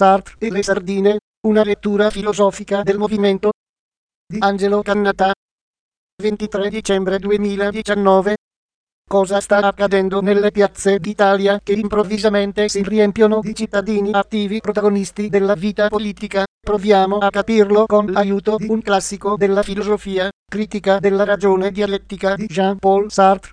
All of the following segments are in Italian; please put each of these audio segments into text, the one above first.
Sartre e le sardine, una lettura filosofica del movimento di Angelo Cannata. 23 dicembre 2019. Cosa sta accadendo nelle piazze d'Italia che improvvisamente si riempiono di cittadini attivi protagonisti della vita politica? Proviamo a capirlo con l'aiuto di un classico della filosofia, Critica della ragione dialettica di Jean-Paul Sartre.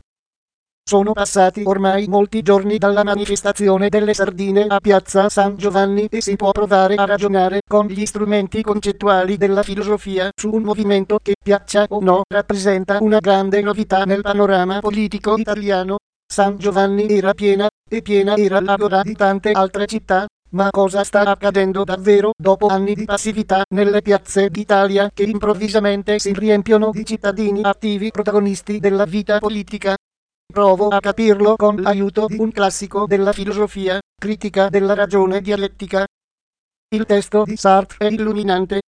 Sono passati ormai molti giorni dalla manifestazione delle sardine a Piazza San Giovanni e si può provare a ragionare con gli strumenti concettuali della filosofia su un movimento che, piaccia o no, rappresenta una grande novità nel panorama politico italiano. San Giovanni era piena, e piena era l'agora di tante altre città. Ma cosa sta accadendo davvero dopo anni di passività nelle piazze d'Italia che improvvisamente si riempiono di cittadini attivi protagonisti della vita politica? Provo a capirlo con l'aiuto di un classico della filosofia, Critica della ragione dialettica. Il testo di Sartre è illuminante.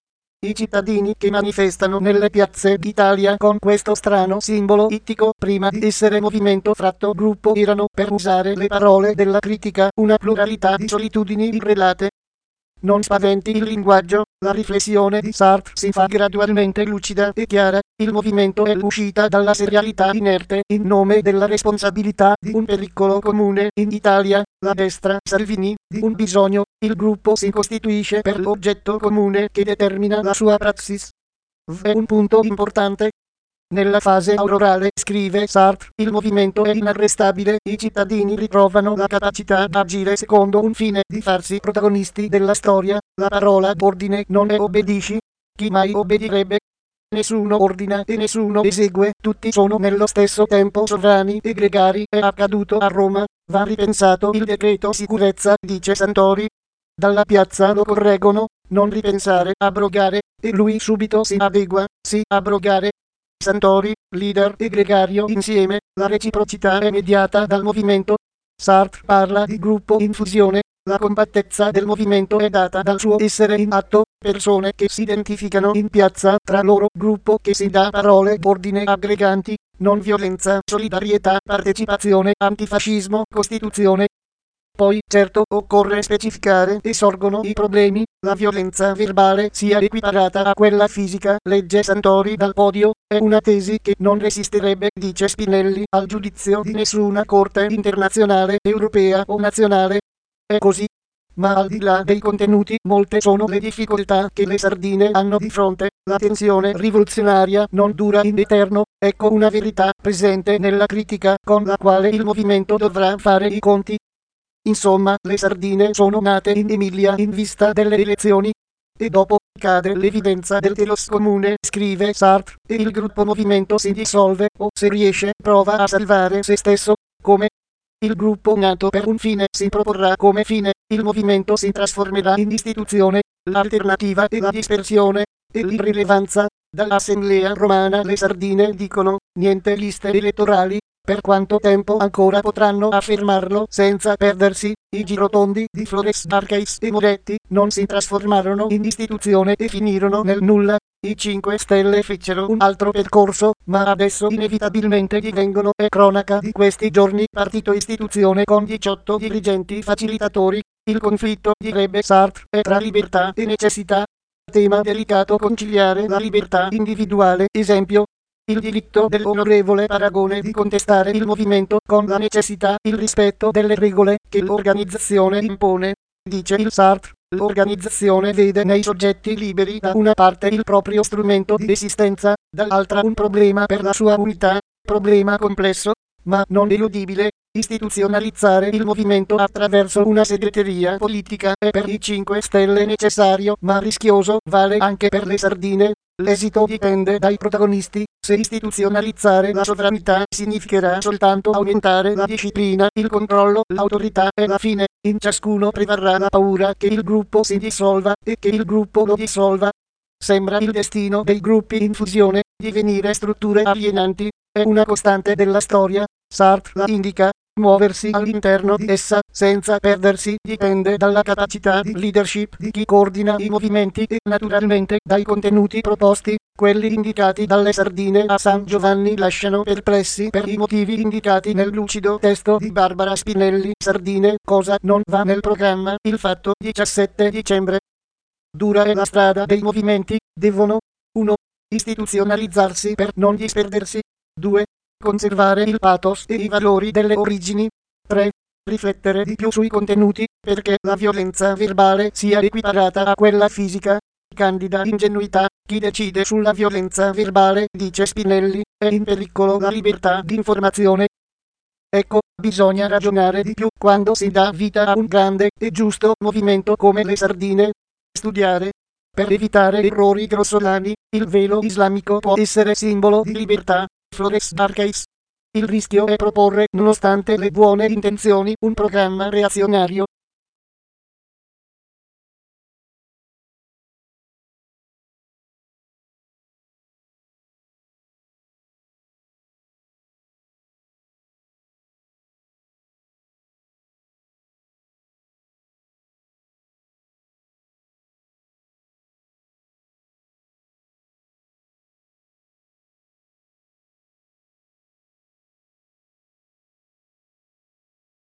I cittadini che manifestano nelle piazze d'Italia con questo strano simbolo ittico prima di essere movimento fratto gruppo erano, per usare le parole della critica, una pluralità di solitudini irrelate. Non spaventi il linguaggio, la riflessione di Sartre si fa gradualmente lucida e chiara. Il movimento è l'uscita dalla serialità inerte in nome della responsabilità di un pericolo comune in Italia, la destra Salvini, di un bisogno. Il gruppo si costituisce per l'oggetto comune che determina la sua praxis. È un punto importante. Nella fase aurorale, scrive Sartre, il movimento è inarrestabile, i cittadini ritrovano la capacità di agire secondo un fine, di farsi protagonisti della storia. La parola ordine non è obbedisci. Chi mai obbedirebbe? Nessuno ordina e nessuno esegue, tutti sono nello stesso tempo sovrani e gregari. È accaduto a Roma, va ripensato il decreto sicurezza, dice Santori. Dalla piazza lo correggono, non ripensare, abrogare, e lui subito si adegua, sì, abrogare. Santori, leader e gregario insieme, la reciprocità è mediata dal movimento. Sartre parla di gruppo in fusione, la compattezza del movimento è data dal suo essere in atto, persone che si identificano in piazza tra loro, gruppo che si dà parole d'ordine aggreganti, non violenza, solidarietà, partecipazione, antifascismo, costituzione. Poi, certo, occorre specificare e sorgono i problemi, la violenza verbale sia equiparata a quella fisica, legge Santori dal podio, è una tesi che non resisterebbe, dice Spinelli, al giudizio di nessuna corte internazionale, europea o nazionale. È così. Ma al di là dei contenuti, molte sono le difficoltà che le sardine hanno di fronte. La tensione rivoluzionaria non dura in eterno, ecco una verità presente nella critica con la quale il movimento dovrà fare i conti. Insomma, le sardine sono nate in Emilia in vista delle elezioni. E dopo cade l'evidenza del telos comune, scrive Sartre, e il gruppo movimento si dissolve o, se riesce, prova a salvare se stesso. Come? Il gruppo nato per un fine si proporrà come fine, il movimento si trasformerà in istituzione, l'alternativa e la dispersione, e l'irrilevanza. Dall'Assemblea romana le sardine dicono, niente liste elettorali. Per quanto tempo ancora potranno affermarlo senza perdersi? I girotondi di Flores Arcais e Moretti non si trasformarono in istituzione e finirono nel nulla. I 5 Stelle fecero un altro percorso, ma adesso inevitabilmente divengono, è cronaca di questi giorni, partito-istituzione con 18 dirigenti facilitatori. Il conflitto, direbbe Sartre, è tra libertà e necessità. Tema delicato conciliare la libertà individuale, esempio, il diritto dell'onorevole Paragone di contestare il movimento con la necessità, il rispetto delle regole che l'organizzazione impone. Dice il Sartre, l'organizzazione vede nei soggetti liberi da una parte il proprio strumento di esistenza, dall'altra un problema per la sua unità, problema complesso, ma non eludibile. Istituzionalizzare il movimento attraverso una segreteria politica è per i 5 Stelle necessario ma rischioso, vale anche per le sardine. L'esito dipende dai protagonisti. Se istituzionalizzare la sovranità significherà soltanto aumentare la disciplina, il controllo, l'autorità e la fine, in ciascuno prevarrà la paura che il gruppo si dissolva e che il gruppo lo dissolva. Sembra il destino dei gruppi in fusione, divenire strutture alienanti, è una costante della storia. Sartre la indica. muoversi all'interno di essa, senza perdersi, dipende dalla capacità di leadership di chi coordina i movimenti e naturalmente dai contenuti proposti. Quelli indicati dalle sardine a San Giovanni lasciano perplessi per i motivi indicati nel lucido testo di Barbara Spinelli. Sardine, cosa non va nel programma? Il Fatto, 17 dicembre. Dura è la strada dei movimenti, devono 1. Istituzionalizzarsi per non disperdersi. 2. Conservare il pathos e i valori delle origini. 3. Riflettere di più sui contenuti, perché la violenza verbale sia equiparata a quella fisica. Candida ingenuità, chi decide sulla violenza verbale, dice Spinelli, è in pericolo la libertà di informazione. Ecco, bisogna ragionare di più quando si dà vita a un grande e giusto movimento come le sardine. Studiare. Per evitare errori grossolani, il velo islamico può essere simbolo di libertà. Flores Marquez. Il rischio è proporre, nonostante le buone intenzioni, un programma reazionario.